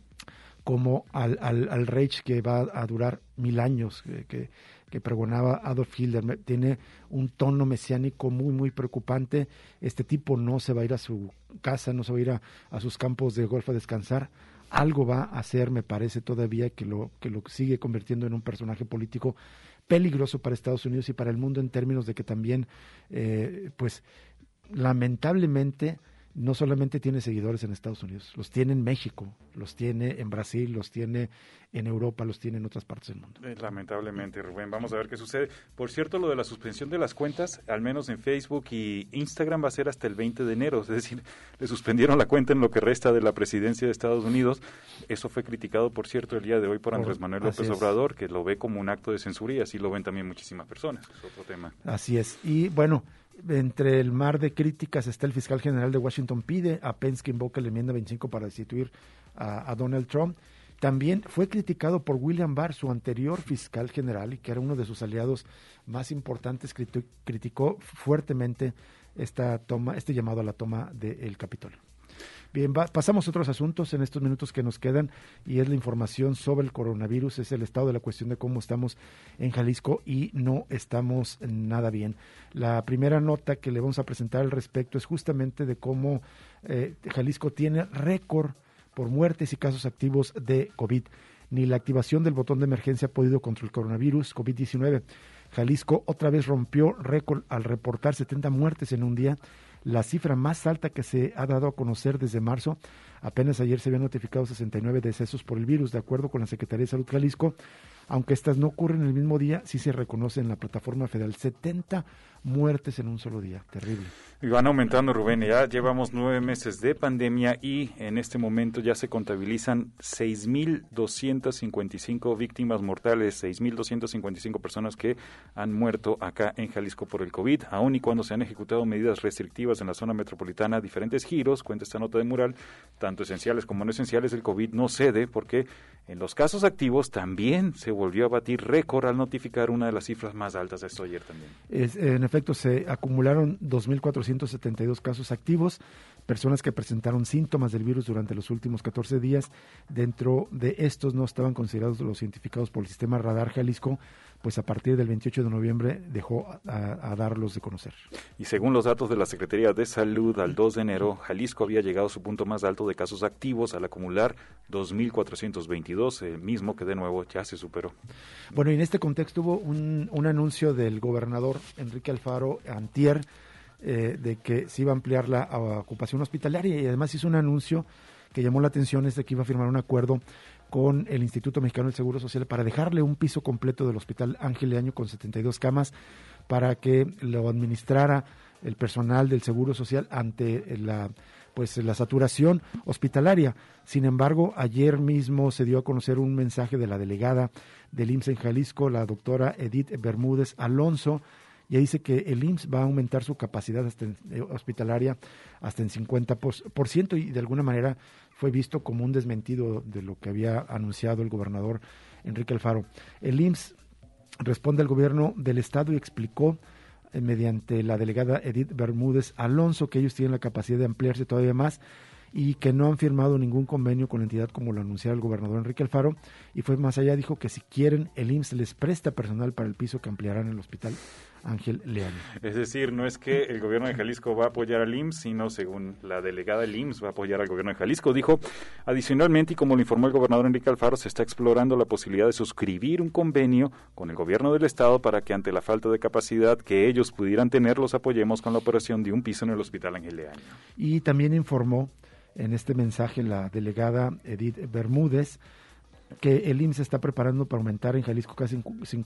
como al Reich que va a durar 1000 años, que pregonaba Adolf Hitler. Tiene un tono mesiánico muy, muy preocupante. Este tipo no se va a ir a su casa, no se va a ir a sus campos de golf a descansar. Algo va a hacer, me parece todavía, que lo sigue convirtiendo en un personaje político peligroso para Estados Unidos y para el mundo, en términos de que también, pues, lamentablemente, no solamente tiene seguidores en Estados Unidos, los tiene en México, los tiene en Brasil, los tiene en Europa, los tiene en otras partes del mundo. Lamentablemente, Rubén, vamos a ver qué sucede. Por cierto, lo de la suspensión de las cuentas, al menos en Facebook y Instagram, va a ser hasta el 20 de enero, es decir, le suspendieron la cuenta en lo que resta de la presidencia de Estados Unidos. Eso fue criticado, por cierto, el día de hoy por Andrés Manuel López Obrador, que lo ve como un acto de censura, y así lo ven también muchísimas personas. Es otro tema. Así es. Y bueno, entre el mar de críticas está el fiscal general de Washington, pide a Pence que invoque la enmienda 25 para destituir a Donald Trump. También fue criticado por William Barr, su anterior fiscal general, y que era uno de sus aliados más importantes. Criticó fuertemente este llamado a la toma del Capitolio. Bien, pasamos a otros asuntos en estos minutos que nos quedan, y es la información sobre el coronavirus. Es el estado de la cuestión de cómo estamos en Jalisco, y no estamos nada bien. La primera nota que le vamos a presentar al respecto es justamente de cómo Jalisco tiene récord por muertes y casos activos de COVID. Ni la activación del botón de emergencia ha podido contra el coronavirus COVID-19. Jalisco otra vez rompió récord al reportar 70 muertes en un día, la cifra más alta que se ha dado a conocer desde marzo. Apenas ayer se habían notificado 69 decesos por el virus. De acuerdo con la Secretaría de Salud Jalisco, aunque estas no ocurren el mismo día, sí se reconoce en la plataforma federal 70 muertes en un solo día, terrible. Y van aumentando, Rubén, ya llevamos 9 meses de pandemia y en este momento ya se contabilizan 6,255 víctimas mortales, 6,255 personas que han muerto acá en Jalisco por el COVID, aun y cuando se han ejecutado medidas restrictivas en la zona metropolitana, diferentes giros, cuenta esta nota de Mural, tanto esenciales como no esenciales, el COVID no cede porque en los casos activos también se volvió a batir récord al notificar una de las cifras más altas de esto ayer también. En efecto, se acumularon 2,472 casos activos, personas que presentaron síntomas del virus durante los últimos 14 días. Dentro de estos no estaban considerados los identificados por el sistema Radar Jalisco, pues a partir del 28 de noviembre dejó a darlos de conocer. Y según los datos de la Secretaría de Salud, al 2 de enero, Jalisco había llegado a su punto más alto de casos activos al acumular 2,422, el mismo que de nuevo ya se superó. Bueno, y en este contexto hubo un anuncio del gobernador Enrique Alfaro antier de que se iba a ampliar la ocupación hospitalaria, y además hizo un anuncio que llamó la atención, es de que iba a firmar un acuerdo con el Instituto Mexicano del Seguro Social para dejarle un piso completo del Hospital Ángel Leaño con 72 camas para que lo administrara el personal del Seguro Social ante la saturación hospitalaria. Sin embargo, ayer mismo se dio a conocer un mensaje de la delegada del IMSS en Jalisco, la doctora Edith Bermúdez Alonso, y dice que el IMSS va a aumentar su capacidad hospitalaria hasta en 50%, y de alguna manera fue visto como un desmentido de lo que había anunciado el gobernador Enrique Alfaro. El IMSS responde al gobierno del estado y explicó mediante la delegada Edith Bermúdez Alonso que ellos tienen la capacidad de ampliarse todavía más y que no han firmado ningún convenio con la entidad como lo anunciaba el gobernador Enrique Alfaro, y fue más allá, dijo que si quieren el IMSS les presta personal para el piso que ampliarán en el Hospital Ángel Leaño. Es decir, no es que el gobierno de Jalisco va a apoyar al IMSS, sino según la delegada del IMSS va a apoyar al gobierno de Jalisco. Dijo, adicionalmente, y como lo informó el gobernador Enrique Alfaro, se está explorando la posibilidad de suscribir un convenio con el gobierno del estado para que ante la falta de capacidad que ellos pudieran tener, los apoyemos con la operación de un piso en el Hospital Ángel Leaño. Y también informó en este mensaje la delegada Edith Bermúdez que el IMSS está preparando para aumentar en Jalisco casi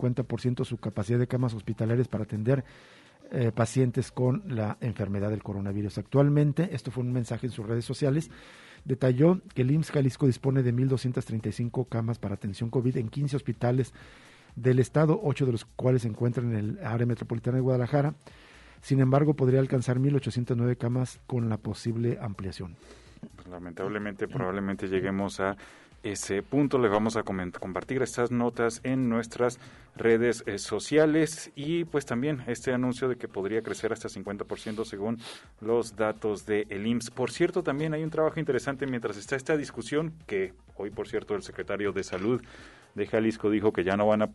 50% su capacidad de camas hospitalarias para atender pacientes con la enfermedad del coronavirus. Actualmente, esto fue un mensaje en sus redes sociales, detalló que el IMSS Jalisco dispone de 1,235 camas para atención COVID en 15 hospitales del estado, 8 de los cuales se encuentran en el área metropolitana de Guadalajara. Sin embargo, podría alcanzar 1,809 camas con la posible ampliación. Pues lamentablemente, probablemente lleguemos a ese punto. Les vamos a compartir estas notas en nuestras redes sociales, y pues también este anuncio de que podría crecer hasta 50% según los datos del IMSS. Por cierto, también hay un trabajo interesante mientras está esta discusión, que hoy, por cierto, el secretario de Salud de Jalisco dijo que no van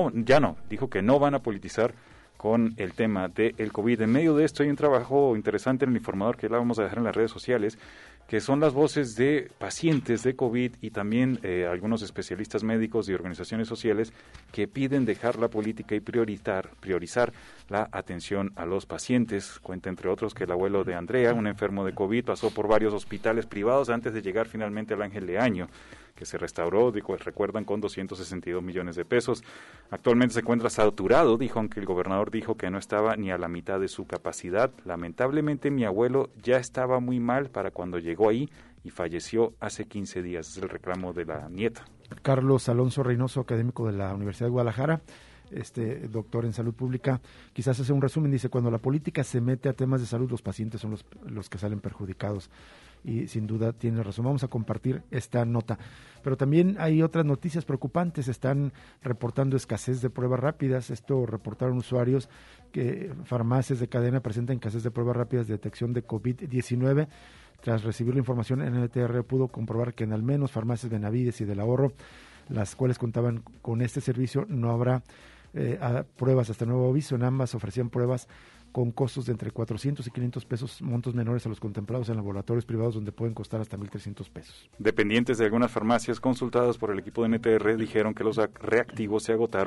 a politizar con el tema del COVID. En medio de esto hay un trabajo interesante en el Informador que la vamos a dejar en las redes sociales, que son las voces de pacientes de COVID y también algunos especialistas médicos y organizaciones sociales que piden dejar la política y priorizar la atención a los pacientes. Cuenta, entre otros, que el abuelo de Andrea, un enfermo de COVID, pasó por varios hospitales privados antes de llegar finalmente al Ángel Leaño, que se restauró, recuerdan, con 262 millones de pesos. Actualmente se encuentra saturado, dijo, aunque el gobernador dijo que no estaba ni a la mitad de su capacidad. Lamentablemente, mi abuelo ya estaba muy mal para cuando llegó ahí y falleció hace 15 días. Es el reclamo de la nieta. Carlos Alonso Reynoso, académico de la Universidad de Guadalajara, doctor en salud pública, quizás hace un resumen, dice: cuando la política se mete a temas de salud, los pacientes son los que salen perjudicados, y sin duda tiene razón. Vamos a compartir esta nota, pero también hay otras noticias preocupantes. Están reportando escasez de pruebas rápidas. Esto reportaron usuarios que farmacias de cadena presentan escasez de pruebas rápidas de detección de COVID-19. Tras recibir la información, NTR pudo comprobar que en al menos farmacias Benavides y del Ahorro, las cuales contaban con este servicio, no habrá pruebas hasta nuevo aviso. En ambas ofrecían pruebas con costos de entre 400 y 500 pesos, montos menores a los contemplados en laboratorios privados, donde pueden costar hasta 1,300 pesos. Dependientes de algunas farmacias consultadas por el equipo de NTR dijeron que los reactivos se agotaron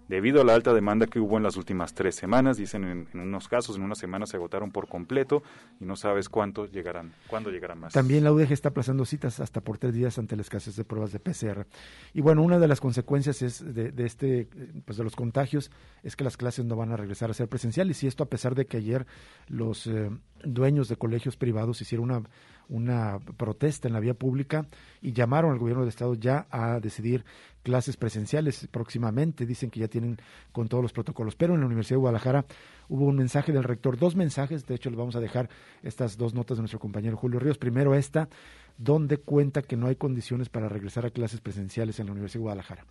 debido a la alta demanda que hubo en las últimas 3 semanas. Dicen en unos casos, en una semana se agotaron por completo y no sabes cuándo llegarán más. También la UDG está aplazando citas hasta por 3 días ante la escasez de pruebas de PCR. Y bueno, una de las consecuencias es de los contagios es que las clases no van a regresar a ser presenciales, y esto a pesar de que ayer los dueños de colegios privados hicieron una protesta en la vía pública y llamaron al gobierno del estado ya a decidir clases presenciales próximamente. Dicen que ya tienen con todos los protocolos, pero en la Universidad de Guadalajara hubo un mensaje del rector, 2 mensajes, de hecho les vamos a dejar estas 2 notas de nuestro compañero Julio Ríos. Primero esta, donde cuenta que no hay condiciones para regresar a clases presenciales en la Universidad de Guadalajara.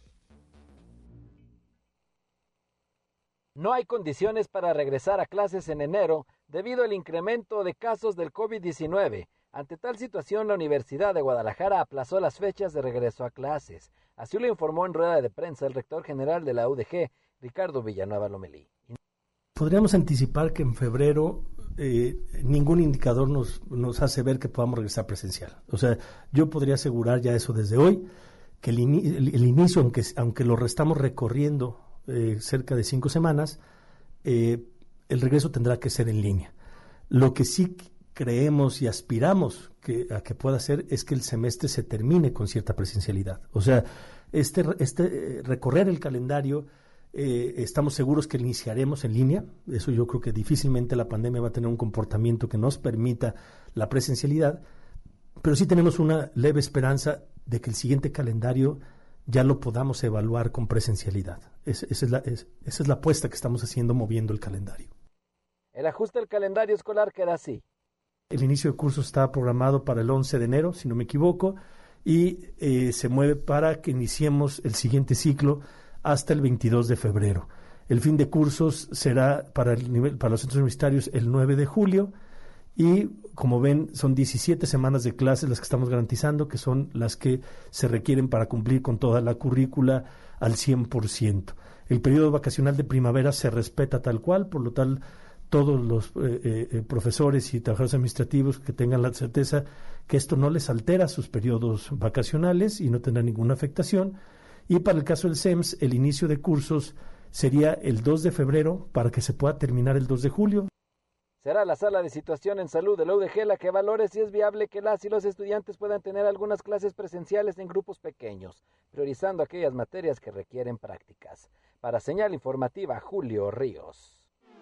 No hay condiciones para regresar a clases en enero debido al incremento de casos del COVID-19. Ante tal situación, la Universidad de Guadalajara aplazó las fechas de regreso a clases. Así lo informó en rueda de prensa el rector general de la UDG, Ricardo Villanueva Lomelí. Podríamos anticipar que en febrero ningún indicador nos hace ver que podamos regresar presencial. O sea, yo podría asegurar ya eso desde hoy, que el inicio, aunque lo estamos recorriendo cerca de 5 semanas, el regreso tendrá que ser en línea. Lo que sí creemos y aspiramos a que pueda ser es que el semestre se termine con cierta presencialidad. O sea, recorrer el calendario, estamos seguros que iniciaremos en línea. Eso yo creo que difícilmente la pandemia va a tener un comportamiento que nos permita la presencialidad, pero sí tenemos una leve esperanza de que el siguiente calendario ya lo podamos evaluar con presencialidad. Esa es la apuesta que estamos haciendo moviendo el calendario. El ajuste del calendario escolar queda así. El inicio de curso está programado para el 11 de enero, si no me equivoco, y se mueve para que iniciemos el siguiente ciclo hasta el 22 de febrero. El fin de cursos será para los centros universitarios el 9 de julio y, como ven, son 17 semanas de clases las que estamos garantizando, que son las que se requieren para cumplir con toda la currícula al 100%. El periodo vacacional de primavera se respeta tal cual, por lo tal, todos los profesores y trabajadores administrativos que tengan la certeza que esto no les altera sus periodos vacacionales y no tendrá ninguna afectación. Y para el caso del CEMS, el inicio de cursos sería el 2 de febrero para que se pueda terminar el 2 de julio. Será la Sala de Situación en Salud de la UDG la que valore si es viable que las y los estudiantes puedan tener algunas clases presenciales en grupos pequeños, priorizando aquellas materias que requieren prácticas. Para Señal Informativa, Julio Ríos.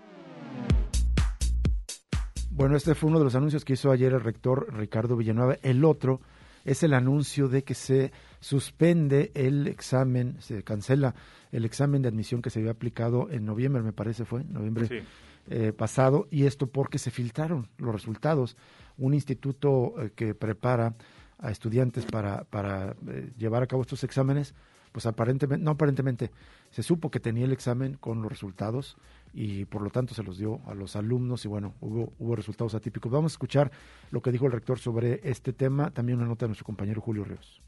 Bueno, este fue uno de los anuncios que hizo ayer el rector Ricardo Villanueva. El otro es el anuncio de que se suspende el examen, se cancela el examen de admisión que se había aplicado en noviembre, me parece noviembre sí. Pasado, y esto porque se filtraron los resultados. Un instituto que prepara a estudiantes para llevar a cabo estos exámenes, pues aparentemente, se supo que tenía el examen con los resultados y por lo tanto se los dio a los alumnos y bueno, hubo resultados atípicos. Vamos a escuchar lo que dijo el rector sobre este tema, también una nota de nuestro compañero Julio Ríos.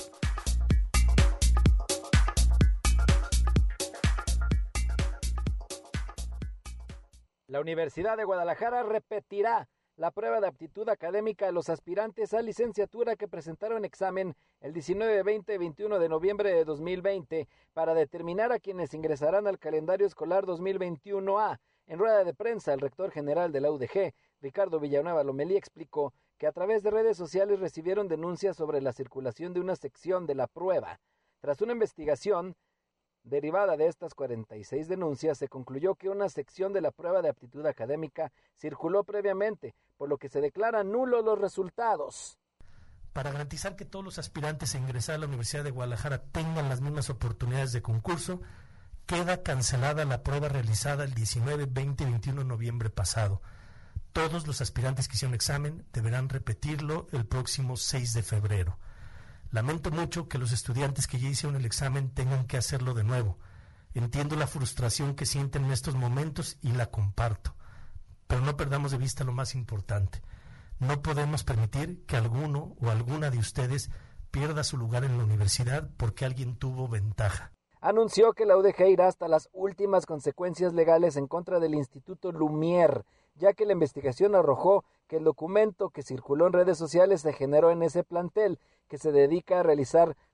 La Universidad de Guadalajara repetirá la prueba de aptitud académica a los aspirantes a licenciatura que presentaron examen el 19, 20 y 21 de noviembre de 2020 para determinar a quienes ingresarán al calendario escolar 2021A. En rueda de prensa, el rector general de la UDG, Ricardo Villanueva Lomelí, explicó que a través de redes sociales recibieron denuncias sobre la circulación de una sección de la prueba. Tras una investigación derivada de estas 46 denuncias, se concluyó que una sección de la prueba de aptitud académica circuló previamente, por lo que se declaran nulos los resultados. Para garantizar que todos los aspirantes a ingresar a la Universidad de Guadalajara tengan las mismas oportunidades de concurso, queda cancelada la prueba realizada el 19, 20 y 21 de noviembre pasado. Todos los aspirantes que hicieron examen deberán repetirlo el próximo 6 de febrero. Lamento mucho que los estudiantes que ya hicieron el examen tengan que hacerlo de nuevo. Entiendo la frustración que sienten en estos momentos y la comparto. Pero no perdamos de vista lo más importante. No podemos permitir que alguno o alguna de ustedes pierda su lugar en la universidad porque alguien tuvo ventaja. Anunció que la UDG irá hasta las últimas consecuencias legales en contra del Instituto Lumière, ya que la investigación arrojó que el documento que circuló en redes sociales se generó en ese plantel, que se dedica a realizar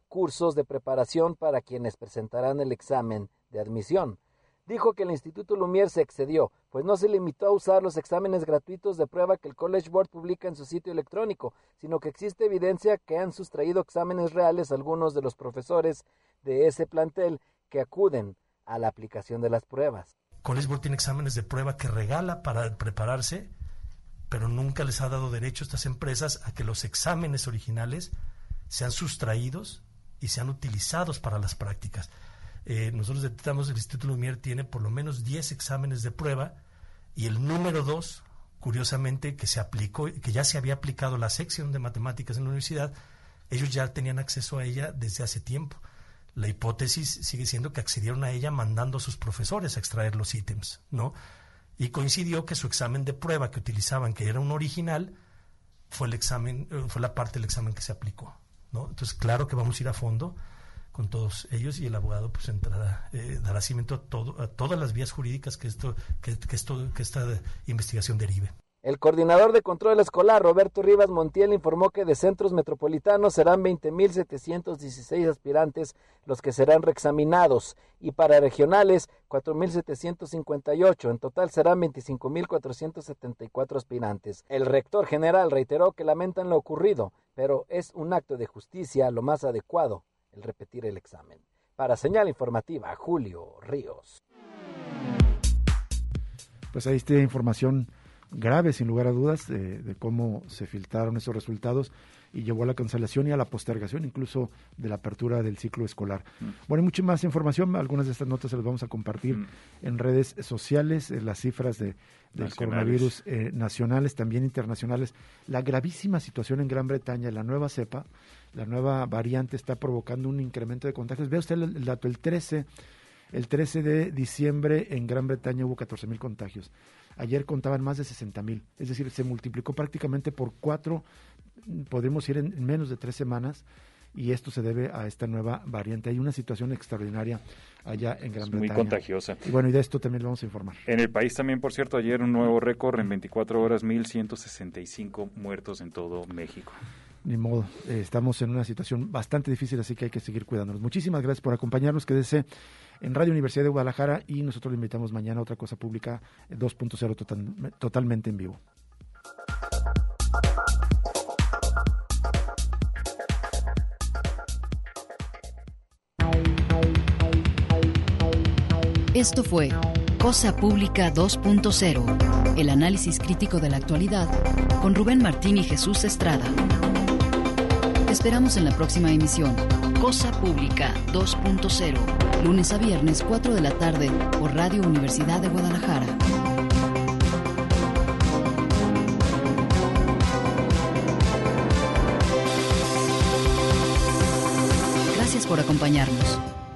cursos de preparación para quienes presentarán el examen de admisión. Dijo que el Instituto Lumière se excedió, pues no se limitó a usar los exámenes gratuitos de prueba que el College Board publica en su sitio electrónico, sino que existe evidencia que han sustraído exámenes reales algunos de los profesores de ese plantel que acuden a la aplicación de las pruebas. College Board tiene exámenes de prueba que regala para prepararse, pero nunca les ha dado derecho a estas empresas a que los exámenes originales sean sustraídos y sean utilizados para las prácticas. Nosotros detectamos que el Instituto Lumière tiene por lo menos 10 exámenes de prueba y el número 2, curiosamente, que ya se había aplicado la sección de matemáticas en la universidad, ellos ya tenían acceso a ella desde hace tiempo. La hipótesis sigue siendo que accedieron a ella mandando a sus profesores a extraer los ítems, ¿no? Y coincidió que su examen de prueba que utilizaban, que era un original, fue la parte del examen que se aplicó, ¿no? Entonces, claro que vamos a ir a fondo con todos ellos y el abogado pues dará seguimiento a todas las vías jurídicas que esta investigación derive. El coordinador de control escolar, Roberto Rivas Montiel, informó que de centros metropolitanos serán 20.716 aspirantes los que serán reexaminados y para regionales 4.758. En total serán 25.474 aspirantes. El rector general reiteró que lamentan lo ocurrido, pero es un acto de justicia lo más adecuado el repetir el examen. Para Señal Informativa, Julio Ríos. Pues ahí está información grave, sin lugar a dudas, de cómo se filtraron esos resultados y llevó a la cancelación y a la postergación incluso de la apertura del ciclo escolar. Bueno, hay mucha más información, algunas de estas notas se las vamos a compartir en redes sociales, las cifras del coronavirus nacionales, también internacionales, la gravísima situación en Gran Bretaña, la nueva cepa, la nueva variante está provocando un incremento de contagios. Vea usted el dato, el 13 de diciembre en Gran Bretaña hubo 14,000 contagios. Ayer contaban más de 60,000, es decir, se multiplicó prácticamente por 4, podemos ir en menos de 3 semanas, y esto se debe a esta nueva variante. Hay una situación extraordinaria allá en Gran Bretaña. Muy contagiosa. Y bueno, y de esto también lo vamos a informar. En el país también, por cierto, ayer un nuevo récord, en 24 horas, 1,165 muertos en todo México. Ni modo, estamos en una situación bastante difícil, así que hay que seguir cuidándonos. Muchísimas gracias por acompañarnos, quédese en Radio Universidad de Guadalajara y nosotros le invitamos mañana a Otra Cosa Pública 2.0 totalmente en vivo. Esto fue Cosa Pública 2.0, el análisis crítico de la actualidad con Rubén Martín y Jesús Estrada. Te esperamos en la próxima emisión, Cosa Pública 2.0, lunes a viernes 4 de la tarde por Radio Universidad de Guadalajara. Gracias por acompañarnos.